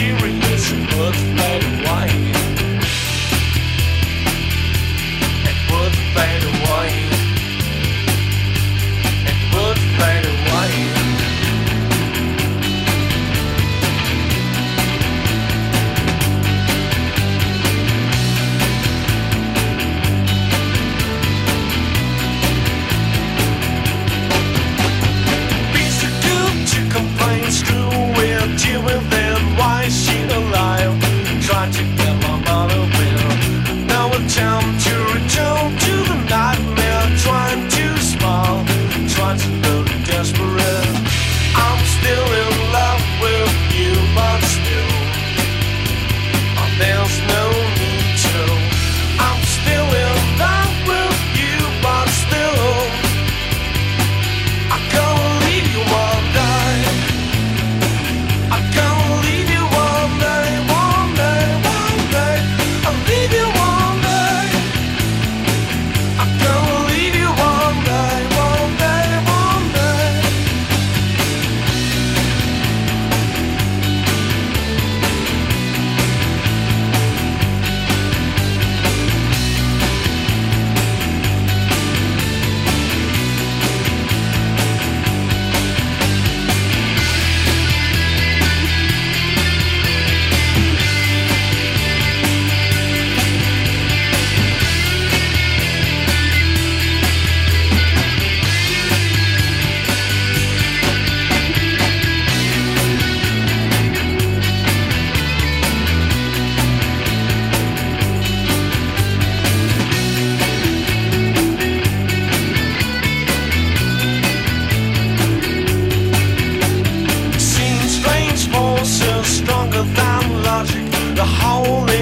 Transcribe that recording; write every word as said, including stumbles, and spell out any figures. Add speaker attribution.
Speaker 1: serious and worth fade away. And worth fade away. And worth fade away. Screw with you and then why is she alive? Trying to get my mother will. Now it's time to return to the nightmare. Trying to smile, trying to look desperate. I'm still in love with you, but still oh, there's no need to. I'm still in love with you, but still I can't leave you all day. I'm gonna leave you one day, one day, one day. I'll leave you one day. I'm gonna leave you one day, one day, one day. Stronger than logic, the whole